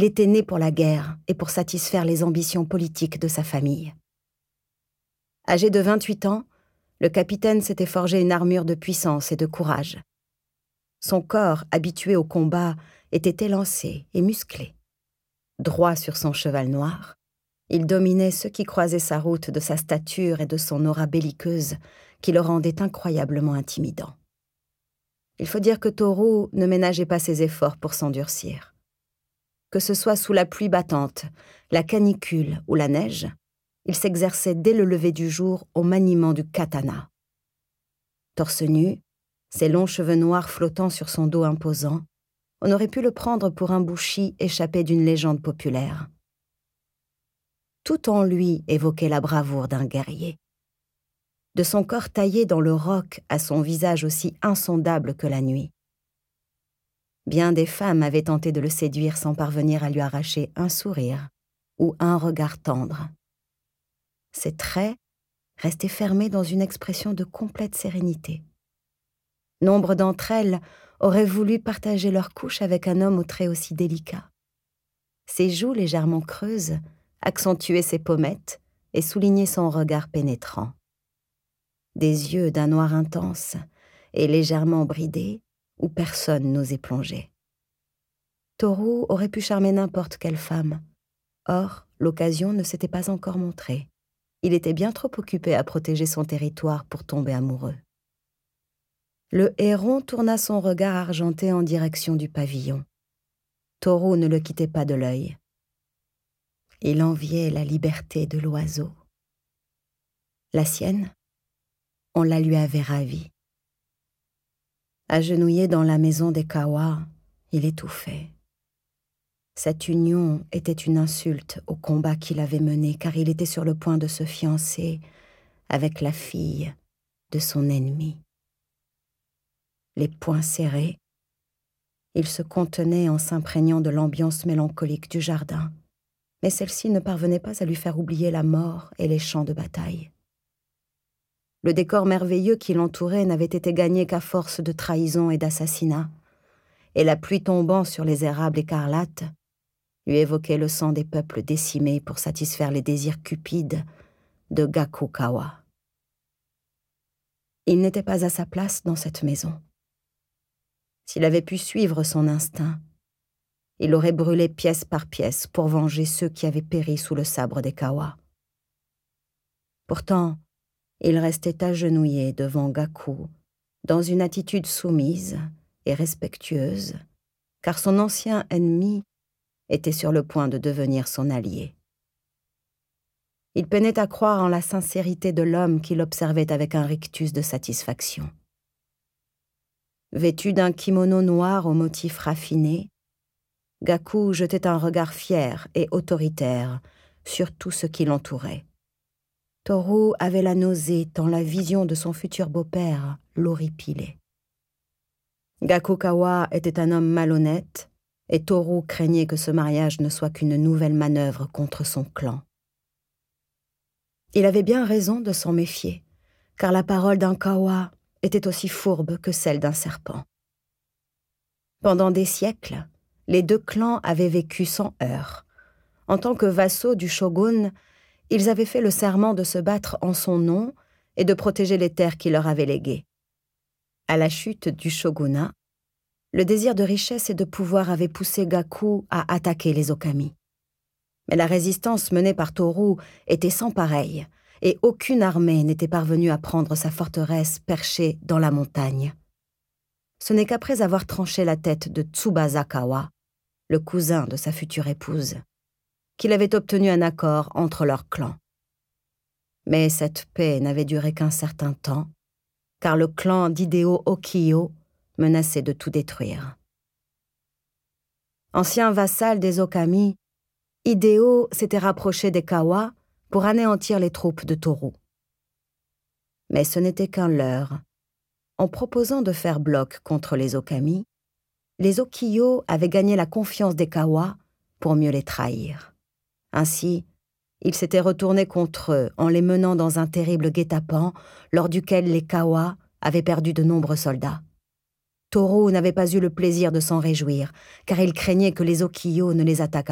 Il était né pour la guerre et pour satisfaire les ambitions politiques de sa famille. Âgé de 28 ans, le capitaine s'était forgé une armure de puissance et de courage. Son corps, habitué au combat, était élancé et musclé. Droit sur son cheval noir, il dominait ceux qui croisaient sa route de sa stature et de son aura belliqueuse qui le rendait incroyablement intimidant. Il faut dire que Toru ne ménageait pas ses efforts pour s'endurcir. Que ce soit sous la pluie battante, la canicule ou la neige, il s'exerçait dès le lever du jour au maniement du katana. Torse nu, ses longs cheveux noirs flottant sur son dos imposant, on aurait pu le prendre pour un bushi échappé d'une légende populaire. Tout en lui évoquait la bravoure d'un guerrier. De son corps taillé dans le roc à son visage aussi insondable que la nuit. Bien des femmes avaient tenté de le séduire sans parvenir à lui arracher un sourire ou un regard tendre. Ses traits restaient fermés dans une expression de complète sérénité. Nombre d'entre elles auraient voulu partager leur couche avec un homme aux traits aussi délicats. Ses joues légèrement creuses accentuaient ses pommettes et soulignaient son regard pénétrant. Des yeux d'un noir intense et légèrement bridés où personne n'osait plonger. Toru aurait pu charmer n'importe quelle femme. Or, l'occasion ne s'était pas encore montrée. Il était bien trop occupé à protéger son territoire pour tomber amoureux. Le héron tourna son regard argenté en direction du pavillon. Toru ne le quittait pas de l'œil. Il enviait la liberté de l'oiseau. La sienne, on la lui avait ravie. Agenouillé dans la maison des Kawa, il étouffait. Cette union était une insulte au combat qu'il avait mené, car il était sur le point de se fiancer avec la fille de son ennemi. Les poings serrés, il se contenait en s'imprégnant de l'ambiance mélancolique du jardin, mais celle-ci ne parvenait pas à lui faire oublier la mort et les champs de bataille. Le décor merveilleux qui l'entourait n'avait été gagné qu'à force de trahison et d'assassinat, et la pluie tombant sur les érables écarlates lui évoquait le sang des peuples décimés pour satisfaire les désirs cupides de Gakukawa. Il n'était pas à sa place dans cette maison. S'il avait pu suivre son instinct, il aurait brûlé pièce par pièce pour venger ceux qui avaient péri sous le sabre des Kawa. Pourtant, il restait agenouillé devant Gaku, dans une attitude soumise et respectueuse, car son ancien ennemi était sur le point de devenir son allié. Il peinait à croire en la sincérité de l'homme qui l'observait avec un rictus de satisfaction. Vêtu d'un kimono noir aux motifs raffinés, Gaku jetait un regard fier et autoritaire sur tout ce qui l'entourait. Toru avait la nausée tant la vision de son futur beau-père l'horripilait. Gakukawa était un homme malhonnête et Toru craignait que ce mariage ne soit qu'une nouvelle manœuvre contre son clan. Il avait bien raison de s'en méfier, car la parole d'un Kawa était aussi fourbe que celle d'un serpent. Pendant des siècles, les deux clans avaient vécu sans heurts. En tant que vassaux du shogun, ils avaient fait le serment de se battre en son nom et de protéger les terres qu'il leur avait léguées. À la chute du shogunat, le désir de richesse et de pouvoir avait poussé Gaku à attaquer les Okami. Mais la résistance menée par Toru était sans pareille, et aucune armée n'était parvenue à prendre sa forteresse perchée dans la montagne. Ce n'est qu'après avoir tranché la tête de Tsubasakawa, le cousin de sa future épouse, qu'il avait obtenu un accord entre leurs clans. Mais cette paix n'avait duré qu'un certain temps, car le clan d'Hideo Okiyo menaçait de tout détruire. Ancien vassal des Okami, Hideo s'était rapproché des Kawa pour anéantir les troupes de Toru. Mais ce n'était qu'un leurre. En proposant de faire bloc contre les Okami, les Okiyo avaient gagné la confiance des Kawa pour mieux les trahir. Ainsi, ils s'étaient retournés contre eux en les menant dans un terrible guet-apens lors duquel les Kawa avaient perdu de nombreux soldats. Toru n'avait pas eu le plaisir de s'en réjouir, car il craignait que les Okiyo ne les attaquent